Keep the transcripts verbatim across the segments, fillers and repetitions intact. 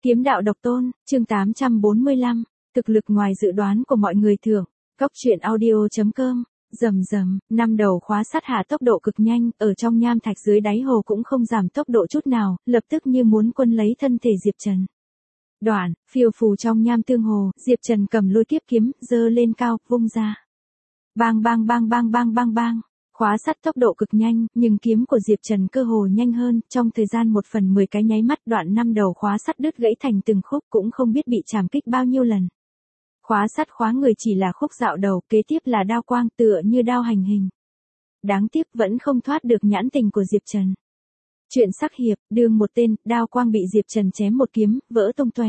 Kiếm đạo độc tôn, chương tám trăm bốn mươi lăm, thực lực ngoài dự đoán của mọi người thưởng. Cốc truyện audio.com, rầm rầm, năm đầu khóa sát hạ tốc độ cực nhanh, ở trong nham thạch dưới đáy hồ cũng không giảm tốc độ chút nào, lập tức như muốn quân lấy thân thể Diệp Trần. Đoạn, phiêu phù trong nham tương hồ, Diệp Trần cầm lôi kiếp kiếm, giơ lên cao, vung ra. Bang bang bang bang bang bang bang. Khóa sắt tốc độ cực nhanh, nhưng kiếm của Diệp Trần cơ hồ nhanh hơn, trong thời gian một phần mười cái nháy mắt đoạn năm đầu khóa sắt đứt gãy thành từng khúc cũng không biết bị chảm kích bao nhiêu lần. Khóa sắt khóa người chỉ là khúc dạo đầu, kế tiếp là đao quang tựa như đao hành hình. Đáng tiếc vẫn không thoát được nhãn tình của Diệp Trần. Chuyện sắc hiệp, đương một tên, đao quang bị Diệp Trần chém một kiếm, vỡ tung tóe.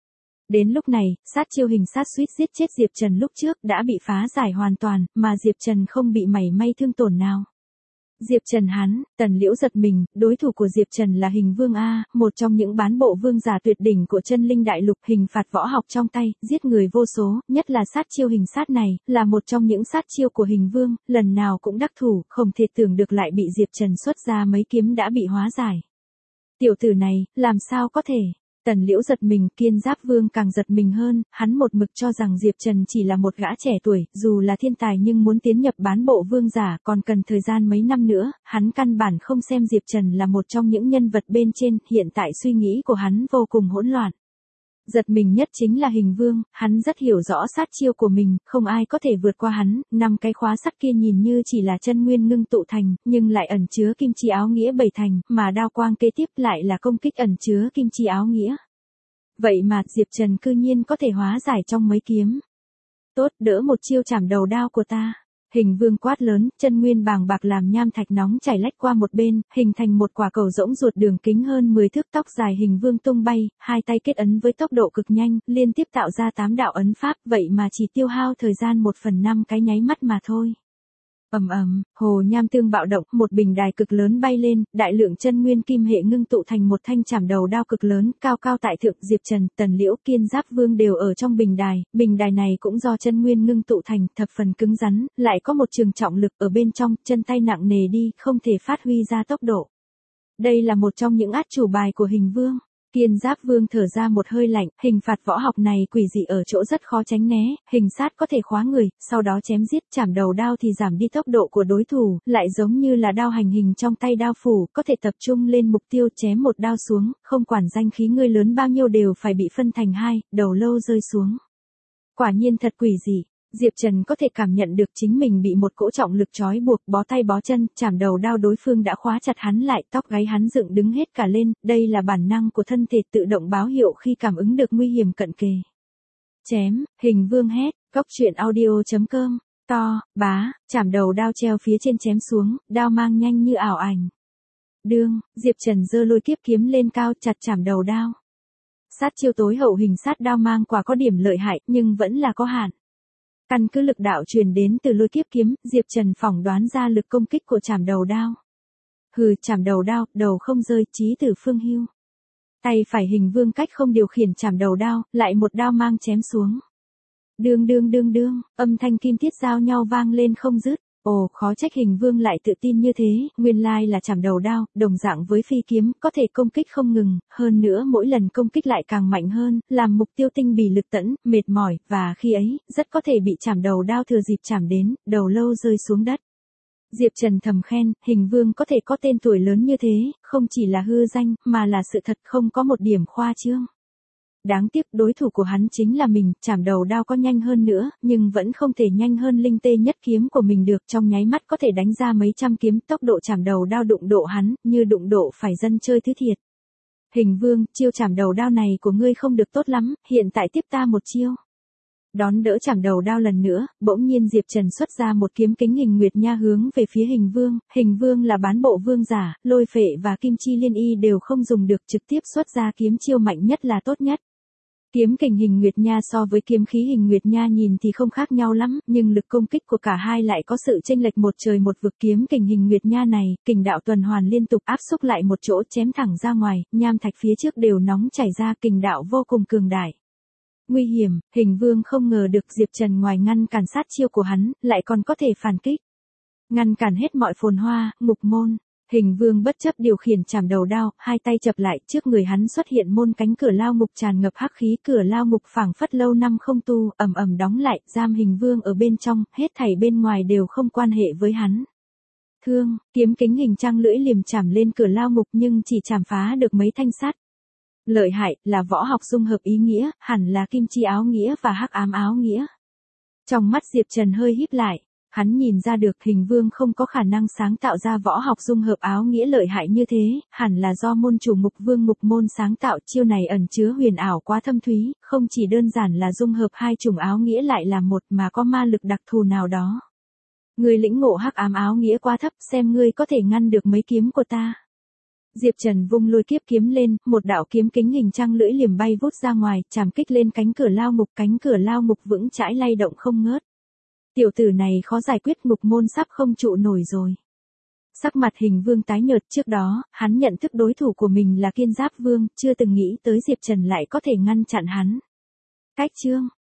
Đến lúc này, sát chiêu hình sát suýt giết chết Diệp Trần lúc trước đã bị phá giải hoàn toàn, mà Diệp Trần không bị mảy may thương tổn nào. Diệp Trần hắn, Tần Liễu giật mình, đối thủ của Diệp Trần là Hình Vương A, một trong những bán bộ vương giả tuyệt đỉnh của chân linh đại lục, hình phạt võ học trong tay, giết người vô số, nhất là sát chiêu hình sát này, là một trong những sát chiêu của Hình Vương, lần nào cũng đắc thủ, không thể tưởng được lại bị Diệp Trần xuất ra mấy kiếm đã bị hóa giải. Tiểu tử này, làm sao có thể? Tần Liễu giật mình, Kiên Giáp Vương càng giật mình hơn, hắn một mực cho rằng Diệp Trần chỉ là một gã trẻ tuổi, dù là thiên tài nhưng muốn tiến nhập bán bộ vương giả còn cần thời gian mấy năm nữa, hắn căn bản không xem Diệp Trần là một trong những nhân vật bên trên, hiện tại suy nghĩ của hắn vô cùng hỗn loạn. Giật mình nhất chính là Hình Vương, hắn rất hiểu rõ sát chiêu của mình, không ai có thể vượt qua hắn, năm cái khóa sắt kia nhìn như chỉ là chân nguyên ngưng tụ thành, nhưng lại ẩn chứa kim chi áo nghĩa bảy thành, mà đao quang kế tiếp lại là công kích ẩn chứa kim chi áo nghĩa. Vậy mà Diệp Trần cư nhiên có thể hóa giải trong mấy kiếm. Tốt, đỡ một chiêu chảm đầu đao của ta. Hình Vương quát lớn, chân nguyên bàng bạc làm nham thạch nóng chảy lách qua một bên, hình thành một quả cầu rỗng ruột đường kính hơn mười thước, tóc dài Hình Vương tung bay, hai tay kết ấn với tốc độ cực nhanh, liên tiếp tạo ra tám đạo ấn pháp, vậy mà chỉ tiêu hao thời gian một phần năm cái nháy mắt mà thôi. Ầm ầm, hồ nham tương bạo động, một bình đài cực lớn bay lên, đại lượng chân nguyên kim hệ ngưng tụ thành một thanh chảm đầu đao cực lớn, cao cao tại thượng, Diệp Trần, Tần Liễu, Kiên Giáp Vương đều ở trong bình đài, bình đài này cũng do chân nguyên ngưng tụ thành, thập phần cứng rắn, lại có một trường trọng lực ở bên trong, chân tay nặng nề đi, không thể phát huy ra tốc độ. Đây là một trong những át chủ bài của Hình Vương. Kiên Giáp Vương thở ra một hơi lạnh, hình phạt võ học này quỷ dị ở chỗ rất khó tránh né, hình sát có thể khóa người, sau đó chém giết, chảm đầu đao thì giảm đi tốc độ của đối thủ, lại giống như là đao hành hình trong tay đao phủ, có thể tập trung lên mục tiêu chém một đao xuống, không quản danh khí ngươi lớn bao nhiêu đều phải bị phân thành hai, đầu lâu rơi xuống. Quả nhiên thật quỷ dị. Diệp Trần có thể cảm nhận được chính mình bị một cỗ trọng lực trói buộc, bó tay bó chân, chảm đầu đao đối phương đã khóa chặt hắn lại, tóc gáy hắn dựng đứng hết cả lên, đây là bản năng của thân thể tự động báo hiệu khi cảm ứng được nguy hiểm cận kề. Chém, Hình Vương hét, cốc truyện audio.com, to, bá, chảm đầu đao treo phía trên chém xuống, đao mang nhanh như ảo ảnh. Đương, Diệp Trần giơ lôi kiếp kiếm lên cao chặt chảm đầu đao. Sát chiêu tối hậu hình sát đao mang quả có điểm lợi hại, nhưng vẫn là có hạn. Căn cứ lực đạo truyền đến từ lôi kiếp kiếm, Diệp Trần phỏng đoán ra lực công kích của chảm đầu đao. Hừ, chảm đầu đao, đầu không rơi, chí tử phương hưu. Tay phải Hình Vương cách không điều khiển chảm đầu đao, lại một đao mang chém xuống. Đương đương đương đương, âm thanh kim thiết giao nhau vang lên không dứt. Ồ, khó trách Hình Vương lại tự tin như thế, nguyên lai là chảm đầu đao, đồng dạng với phi kiếm, có thể công kích không ngừng, hơn nữa mỗi lần công kích lại càng mạnh hơn, làm mục tiêu tinh bì lực tẫn, mệt mỏi, và khi ấy, rất có thể bị chảm đầu đao thừa dịp chảm đến, đầu lâu rơi xuống đất. Diệp Trần thầm khen, Hình Vương có thể có tên tuổi lớn như thế, không chỉ là hư danh, mà là sự thật, không có một điểm khoa trương. Đáng tiếc đối thủ của hắn chính là mình, chảm đầu đao có nhanh hơn nữa, nhưng vẫn không thể nhanh hơn linh tê nhất kiếm của mình được, trong nháy mắt có thể đánh ra mấy trăm kiếm, tốc độ chảm đầu đao đụng độ hắn, như đụng độ phải dân chơi thứ thiệt. Hình Vương, chiêu chảm đầu đao này của ngươi không được tốt lắm, hiện tại tiếp ta một chiêu. Đón đỡ chảm đầu đao lần nữa, bỗng nhiên Diệp Trần xuất ra một kiếm kính hình nguyệt nha hướng về phía Hình Vương, Hình Vương là bán bộ vương giả, lôi phệ và kim chi liên y đều không dùng được, trực tiếp xuất ra kiếm chiêu mạnh nhất là tốt nhất. Kiếm kình hình nguyệt nha so với kiếm khí hình nguyệt nha nhìn thì không khác nhau lắm, nhưng lực công kích của cả hai lại có sự chênh lệch một trời một vực. Kiếm kình hình nguyệt nha này, kình đạo tuần hoàn liên tục áp xúc lại một chỗ chém thẳng ra ngoài, nham thạch phía trước đều nóng chảy ra, kình đạo vô cùng cường đại. Nguy hiểm, Hình Vương không ngờ được Diệp Trần ngoài ngăn cản sát chiêu của hắn, lại còn có thể phản kích. Ngăn cản hết mọi phồn hoa, ngục môn. Hình vương bất chấp điều khiển chảm đầu đao, hai tay chập lại, trước người hắn xuất hiện môn cánh cửa lao ngục tràn ngập hắc khí, cửa lao ngục phảng phất lâu năm không tu, ầm ầm đóng lại, giam hình vương ở bên trong, hết thảy bên ngoài đều không quan hệ với hắn. Thương, kiếm kính hình trăng lưỡi liềm chảm lên cửa lao ngục nhưng chỉ chảm phá được mấy thanh sắt. Lợi hại, là võ học dung hợp ý nghĩa, hẳn là kim chi áo nghĩa và hắc ám áo nghĩa. Trong mắt Diệp Trần hơi híp lại, hắn nhìn ra được hình vương không có khả năng sáng tạo ra võ học dung hợp áo nghĩa lợi hại như thế, hẳn là do môn chủ Mục Vương Mục Môn sáng tạo, chiêu này ẩn chứa huyền ảo quá thâm thúy, không chỉ đơn giản là dung hợp hai chủng áo nghĩa lại là một mà có ma lực đặc thù nào đó. Ngươi lĩnh ngộ hắc ám áo nghĩa quá thấp, xem ngươi có thể ngăn được mấy kiếm của ta. Diệp Trần vung lôi kiếp kiếm lên, một đạo kiếm kính hình trăng lưỡi liềm bay vút ra ngoài, chạm kích lên cánh cửa lao ngục, cánh cửa lao ngục vững chãi lay động không ngớt. Tiểu tử này khó giải quyết, Mục Môn sắp không trụ nổi rồi. Sắc mặt hình vương tái nhợt, trước đó, hắn nhận thức đối thủ của mình là Kiên Giáp Vương, chưa từng nghĩ tới Diệp Trần lại có thể ngăn chặn hắn. Cách chương,